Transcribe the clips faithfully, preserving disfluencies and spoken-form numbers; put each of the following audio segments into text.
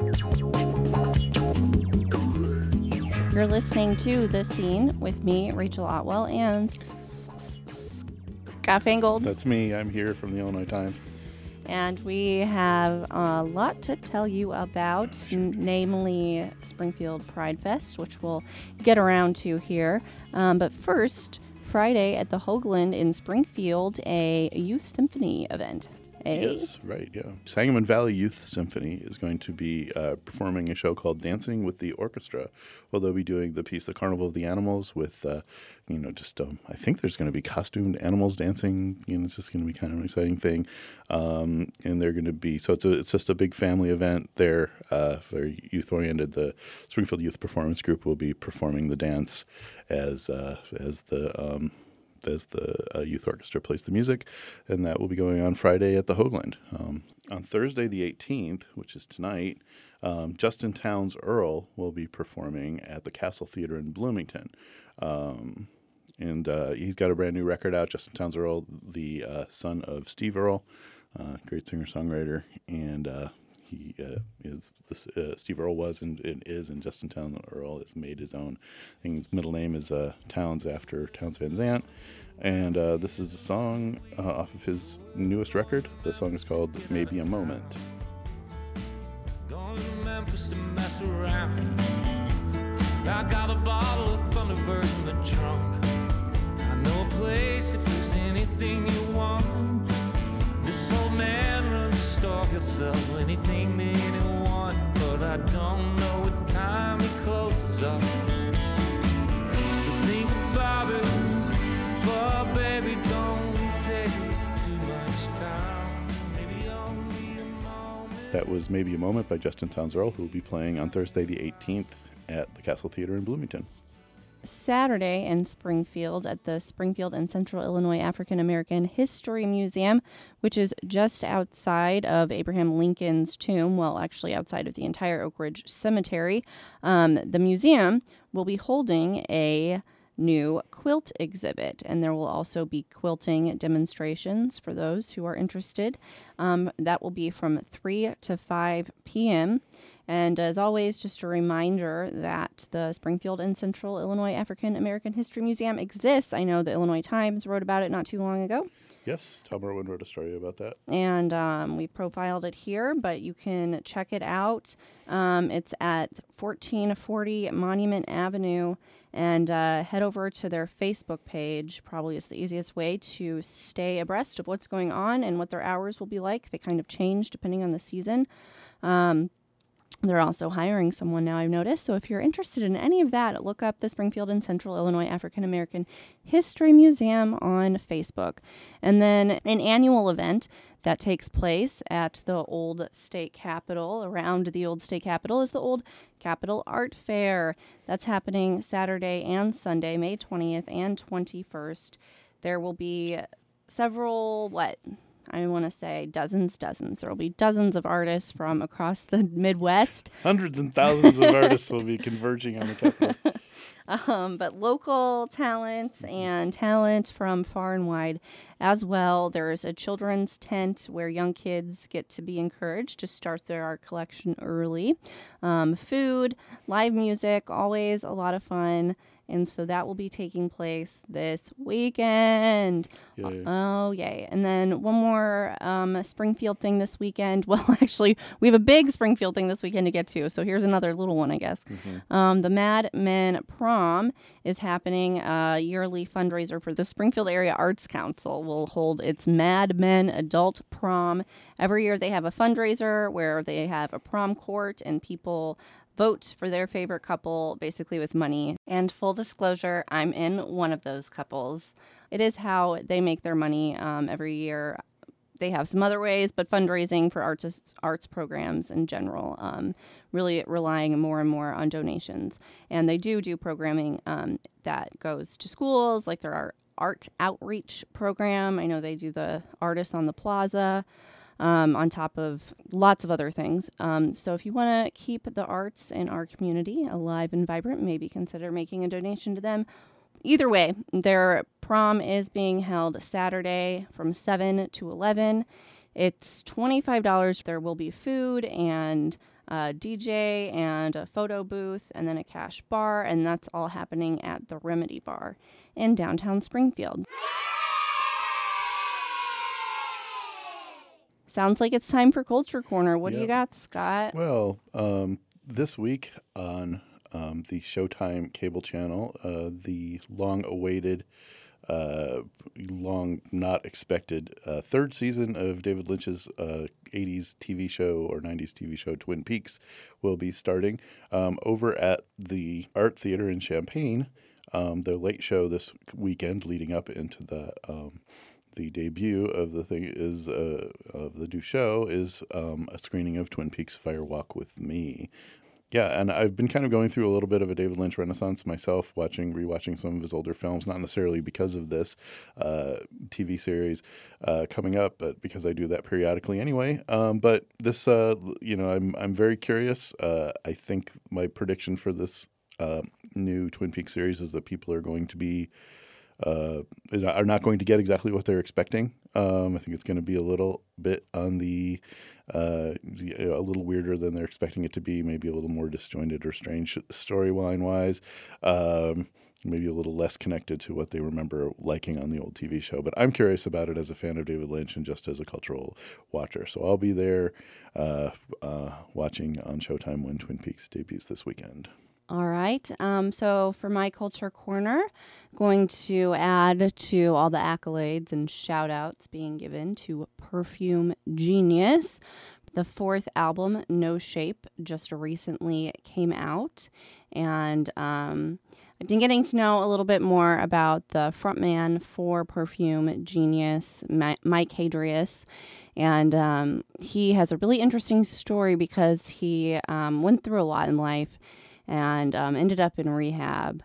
You're listening to The Scene with me, Rachel Otwell, and Scott Fangold. That's me. I'm here from the Illinois Times. And we have a lot to tell you about, sure. n- namely Springfield Pride Fest, which we'll get around to here. Um, but first, Friday at the Hoagland in Springfield, a youth symphony event. Eh? Yes, right, yeah. Sangamon Valley Youth Symphony is going to be uh, performing a show called Dancing with the Orchestra. Well, they'll be doing the piece, The Carnival of the Animals, with, uh, you know, just, um, I think there's going to be costumed animals dancing. You know, it's just going to be kind of an exciting thing. Um, and they're going to be, so it's a, it's just a big family event there, uh, very youth-oriented. The Springfield Youth Performance Group will be performing the dance as, uh, as the... Um, as the uh, youth orchestra plays the music, and that will be going on Friday at the Hoagland. Um, on Thursday the eighteenth, which is tonight, um, Justin Townes Earle will be performing at the Castle Theater in Bloomington. Um, and uh, he's got a brand new record out, Justin Townes Earle, the uh, son of Steve Earle, uh, great singer-songwriter, and uh, He uh, is this, uh, Steve Earle was and, and is, and Justin Townes Earle has made his own thing. His middle name is uh, Townes after Townes Van Zandt, and uh, this is a song uh, off of his newest record. The song is called "Maybe a Moment." Going to Memphis to mess around. I got a bottle of Thunderbird in the trunk. I know a place if there's anything you want. This old man runs a store, he'll sell anything to anyone, but I don't know what time he closes up. So think about it, but baby, don't take too much time. Maybe only a moment. That was "Maybe a Moment" by Justin Townes Earle, who will be playing on Thursday the eighteenth at the Castle Theater in Bloomington. Saturday in Springfield at the Springfield and Central Illinois African American History Museum, which is just outside of Abraham Lincoln's tomb, well, actually outside of the entire Oak Ridge Cemetery. Um, the museum will be holding a new quilt exhibit, and there will also be quilting demonstrations for those who are interested. Um, that will be from three to five p.m., And as always, just a reminder that the Springfield and Central Illinois African American History Museum exists. I know the Illinois Times wrote about it not too long ago. Yes, Tom Irwin wrote a story about that. And um, we profiled it here, but you can check it out. Um, it's at fourteen forty Monument Avenue. And uh, head over to their Facebook page. Probably is the easiest way to stay abreast of what's going on and what their hours will be like. They kind of change depending on the season. Um, They're also hiring someone now, I've noticed. So if you're interested in any of that, look up the Springfield and Central Illinois African American History Museum on Facebook. And then an annual event that takes place at the old state capitol, around the old state capitol, is the Old Capitol Art Fair. That's happening Saturday and Sunday, May twentieth and twenty-first. There will be several, what? I want to say dozens, dozens. There will be dozens of artists from across the Midwest. Hundreds and thousands of artists will be converging on the Capitol. Um, but local talent and talent from far and wide as well. There's a children's tent where young kids get to be encouraged to start their art collection early. Um, food, live music, always a lot of fun. And so that will be taking place this weekend. Yay. Oh, yay. And then one more um, Springfield thing this weekend. Well, actually, we have a big Springfield thing this weekend to get to. So here's another little one, I guess. Mm-hmm. Um, the Mad Men Prom is happening. A yearly fundraiser for the Springfield Area Arts Council will hold its Mad Men Adult Prom. Every year they have a fundraiser where they have a prom court and people vote for their favorite couple, basically with money. And full disclosure, I'm in one of those couples. It is how they make their money um, every year. They have some other ways, but fundraising for artists, arts programs in general, um, really relying more and more on donations. And they do do programming um, that goes to schools, like there are art outreach program. I know they do the Artists on the Plaza. Um, on top of lots of other things. Um, so if you want to keep the arts in our community alive and vibrant, maybe consider making a donation to them. Either way, their prom is being held Saturday from seven to eleven. It's twenty-five dollars. There will be food and a D J and a photo booth and then a cash bar, and that's all happening at the Remedy Bar in downtown Springfield. Sounds like it's time for Culture Corner. What yep. do you got, Scott? Well, um, this week on um, the Showtime cable channel, uh, the long-awaited, uh, long not expected uh, third season of David Lynch's uh, eighties T V show or nineties T V show Twin Peaks will be starting um, over at the Art Theater in Champaign. Um, the late show this weekend leading up into the um, the debut of the thing is uh, of the new show is um, a screening of Twin Peaks Fire Walk with Me. Yeah, and I've been kind of going through a little bit of a David Lynch renaissance myself, watching, rewatching some of his older films, not necessarily because of this uh, T V series uh, coming up, but because I do that periodically anyway. Um, but this, uh, you know, I'm I'm very curious. Uh, I think my prediction for this uh, new Twin Peaks series is that people are going to be uh, are not going to get exactly what they're expecting. Um, I think it's going to be a little bit on the Uh, you know, a little weirder than they're expecting it to be, maybe a little more disjointed or strange storyline-wise, um, maybe a little less connected to what they remember liking on the old T V show. But I'm curious about it as a fan of David Lynch and just as a cultural watcher. So I'll be there uh, uh, watching on Showtime when Twin Peaks debuts this weekend. All right. Um, so for my Culture Corner, going to add to all the accolades and shout-outs being given to Perfume Genius. The fourth album, No Shape, just recently came out. And um, I've been getting to know a little bit more about the frontman for Perfume Genius, Mike Hadrius. And um, he has a really interesting story because he um, went through a lot in life and um, ended up in rehab.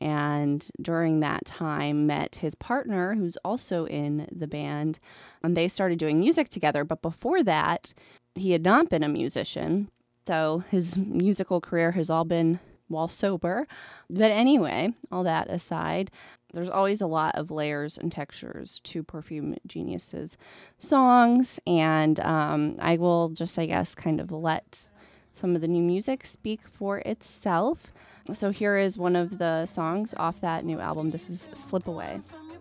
And during that time, met his partner, who's also in the band, and they started doing music together. But before that, he had not been a musician. So his musical career has all been while sober. But anyway, all that aside, there's always a lot of layers and textures to Perfume Genius's songs. And um, I will just, I guess, kind of let some of the new music speak for itself. So here is one of the songs off that new album. This is Slip Away.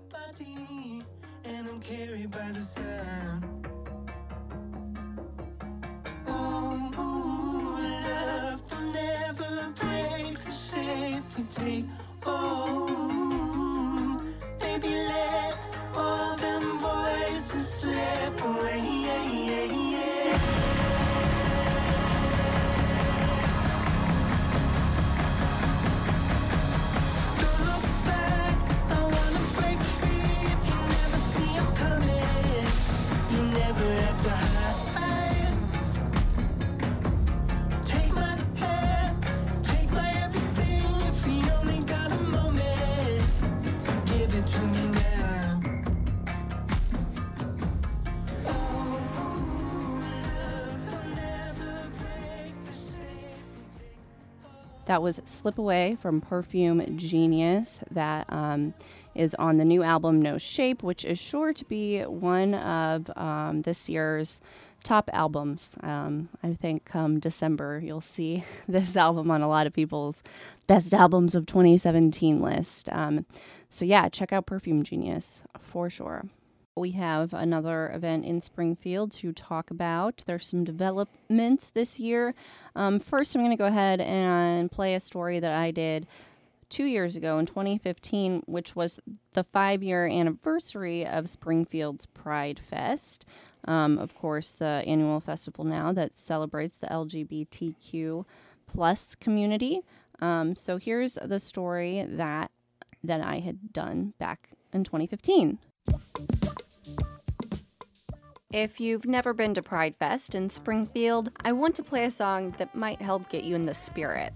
That was Slip Away from Perfume Genius. That um, is on the new album No Shape, which is sure to be one of um, this year's top albums. Um, I think come December, you'll see this album on a lot of people's best albums of twenty seventeen list. Um, so yeah, check out Perfume Genius for sure. We have another event in Springfield to talk about. There's some developments this year. Um, first, I'm going to go ahead and play a story that I did two years ago in twenty fifteen, which was the five-year anniversary of Springfield's Pride Fest. Um, of course, the annual festival now that celebrates the L G B T Q plus community. Um, so here's the story that that I had done back in twenty fifteen. If you've never been to Pride Fest in Springfield, I want to play a song that might help get you in the spirit.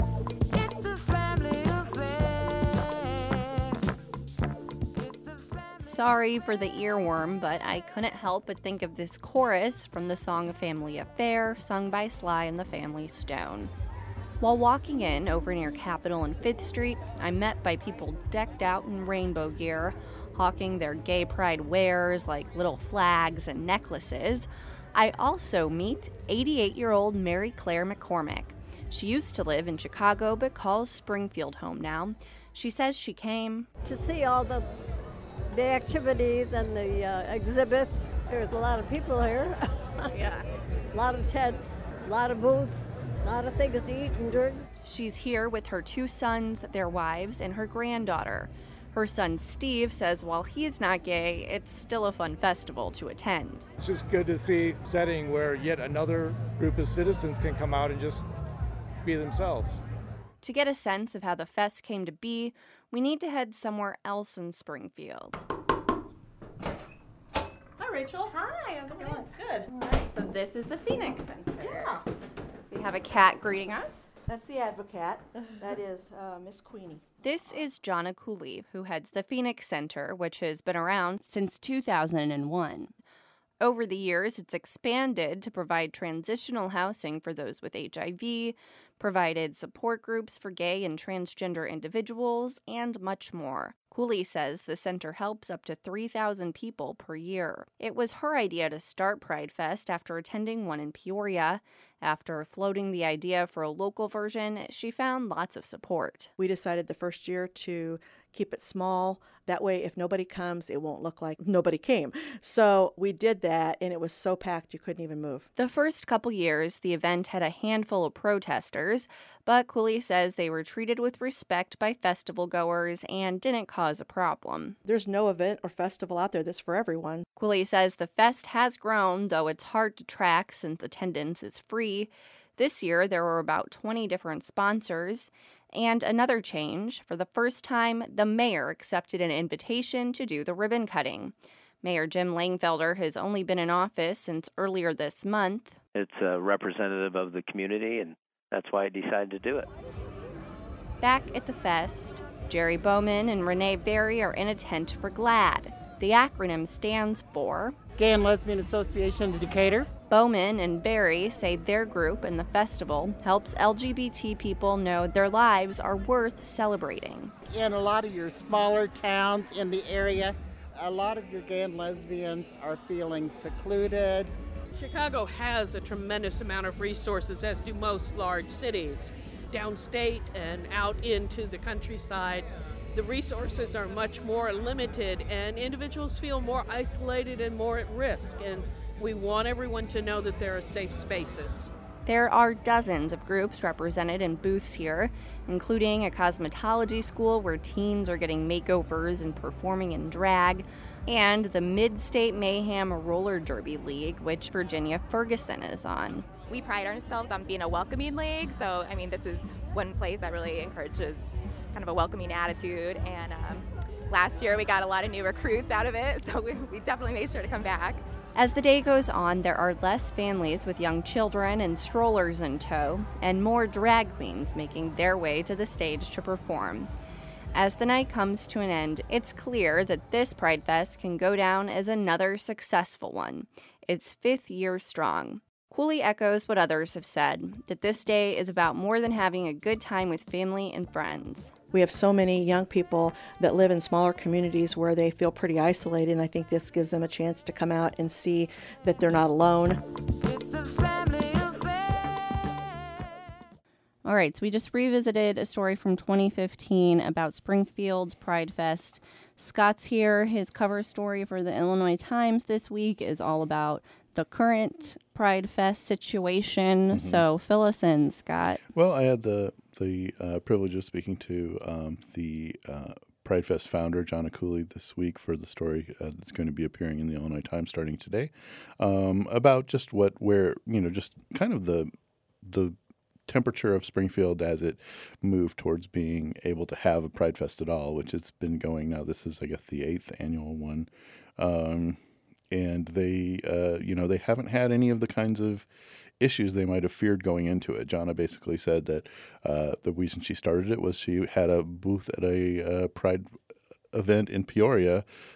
Sorry for the earworm, but I couldn't help but think of this chorus from the song A Family Affair, sung by Sly and the Family Stone. While walking in over near Capitol and fifth Street, I'm met by people decked out in rainbow gear, hawking their gay pride wares like little flags and necklaces. I also meet eighty-eight-year-old Mary Claire McCormick. She used to live in Chicago but calls Springfield home now. She says she came to see all the the activities and the uh, exhibits. There's a lot of people here. Yeah. A lot of tents, a lot of booths, a lot of things to eat and drink. She's here with her two sons, their wives, and her granddaughter. Her son Steve says while he's not gay, it's still a fun festival to attend. It's just good to see a setting where yet another group of citizens can come out and just be themselves. To get a sense of how the fest came to be, we need to head somewhere else in Springfield. Hi, Rachel. Hi, how's it going? Good. All right, so this is the Phoenix Center. Yeah. We have a cat greeting us. That's the advocate. That is uh, Miss Queenie. This is Jonna Cooley, who heads the Phoenix Center, which has been around since two thousand one. Over the years, it's expanded to provide transitional housing for those with H I V, provided support groups for gay and transgender individuals, and much more. Cooley says the center helps up to three thousand people per year. It was her idea to start Pride Fest after attending one in Peoria. After floating the idea for a local version, she found lots of support. We decided the first year to keep it small. That way, if nobody comes, it won't look like nobody came. So we did that, and it was so packed you couldn't even move. The first couple years, the event had a handful of protesters, but Cooley says they were treated with respect by festival goers and didn't cause a problem. There's no event or festival out there that's for everyone. Cooley says the fest has grown, though it's hard to track since attendance is free. This year, there were about twenty different sponsors. And another change, for the first time, the mayor accepted an invitation to do the ribbon cutting. Mayor Jim Langfelder has only been in office since earlier this month. It's a representative of the community, and that's why I decided to do it. Back at the fest, Jerry Bowman and Renee Berry are in a tent for GLAD. The acronym stands for Gay and Lesbian Association of Decatur. Bowman and Berry say their group and the festival helps L G B T people know their lives are worth celebrating. In a lot of your smaller towns in the area, a lot of your gay and lesbians are feeling secluded. Chicago has a tremendous amount of resources, as do most large cities. Downstate and out into the countryside, the resources are much more limited, and individuals feel more isolated and more at risk. And we want everyone to know that there are safe spaces. There are dozens of groups represented in booths here, including a cosmetology school where teens are getting makeovers and performing in drag, and the Mid-State Mayhem Roller Derby League, which Virginia Ferguson is on. We pride ourselves on being a welcoming league, so I mean this is one place that really encourages kind of a welcoming attitude, and um, last year we got a lot of new recruits out of it, so we, we definitely made sure to come back. As the day goes on, there are less families with young children and strollers in tow, and more drag queens making their way to the stage to perform. As the night comes to an end, it's clear that this Pride Fest can go down as another successful one. It's fifth year strong. Cooley echoes what others have said, that this day is about more than having a good time with family and friends. We have so many young people that live in smaller communities where they feel pretty isolated, and I think this gives them a chance to come out and see that they're not alone. All right, so we just revisited a story from twenty fifteen about Springfield's Pride Fest. Scott's here. His cover story for the Illinois Times this week is all about the current Pride Fest situation. Mm-hmm. So fill us in, Scott. Well, I had the the uh, privilege of speaking to um, the uh, Pride Fest founder, Jonna Cooley, this week for the story uh, that's going to be appearing in the Illinois Times starting today, um, about just what, where, you know, just kind of the the temperature of Springfield as it moved towards being able to have a Pride Fest at all, which has been going now. This is, I guess, the eighth annual one. Um, and they, uh, you know, they haven't had any of the kinds of issues they might have feared going into it. Jonna basically said that uh, the reason she started it was she had a booth at a uh, Pride event in Peoria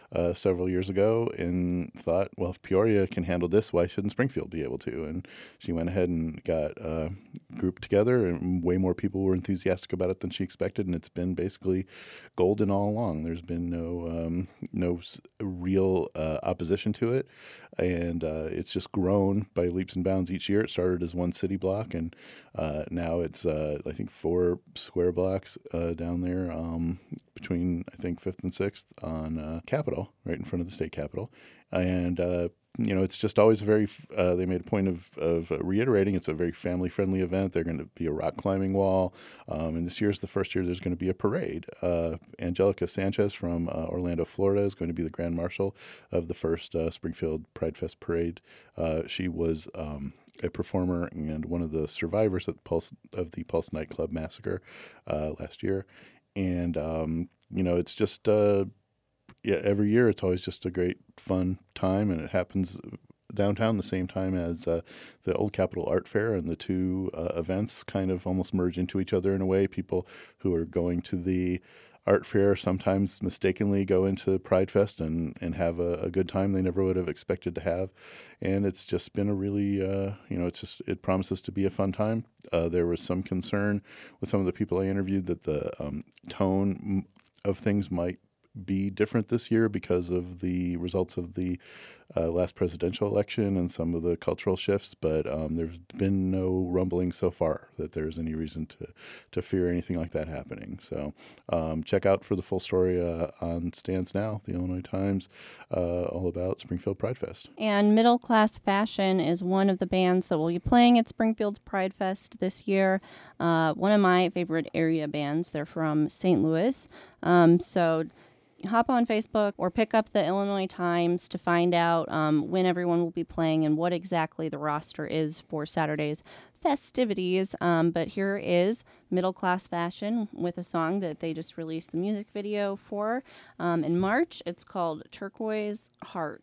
uh, several years ago and thought, well, if Peoria can handle this, why shouldn't Springfield be able to? And she went ahead and got uh, grouped together, and way more people were enthusiastic about it than she expected, and it's been basically golden all along. There's been no um, no real uh, opposition to it, and uh, it's just grown by leaps and bounds each year. It started as one city block, and uh, now it's, uh, I think, four square blocks uh, down there um, between, I think, fifth and sixth on uh, Capitol, right in front of the state capitol. And uh, you know, it's just always a very, uh, they made a point of, of uh, reiterating it's a very family-friendly event. They're going to be a rock climbing wall. Um, and this year is the first year there's going to be a parade. Uh, Angelica Sanchez from uh, Orlando, Florida is going to be the Grand Marshal of the first uh, Springfield Pride Fest parade. Uh, she was um, a performer and one of the survivors of the Pulse, of the Pulse nightclub massacre uh, last year. And, um, you know, it's just... Uh, Yeah, every year it's always just a great, fun time, and it happens downtown the same time as uh, the Old Capitol Art Fair, and the two uh, events kind of almost merge into each other in a way. People who are going to the art fair sometimes mistakenly go into Pride Fest and, and have a, a good time they never would have expected to have. And it's just been a really, uh, you know, it's just, it promises to be a fun time. Uh, there was some concern with some of the people I interviewed that the um, tone of things might be different this year because of the results of the uh, last presidential election and some of the cultural shifts, but um, there's been no rumbling so far that there's any reason to, to fear anything like that happening. So um, check out for the full story uh, on Stands Now, the Illinois Times, uh, all about Springfield Pride Fest. And Middle Class Fashion is one of the bands that will be playing at Springfield's Pride Fest this year. Uh, one of my favorite area bands. They're from Saint Louis. Um, so hop on Facebook or pick up the Illinois Times to find out um, when everyone will be playing and what exactly the roster is for Saturday's festivities. Um, but here is Middle Class Fashion with a song that they just released the music video for um, in March. It's called Turquoise Heart.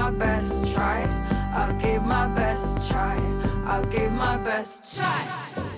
I gave my best try.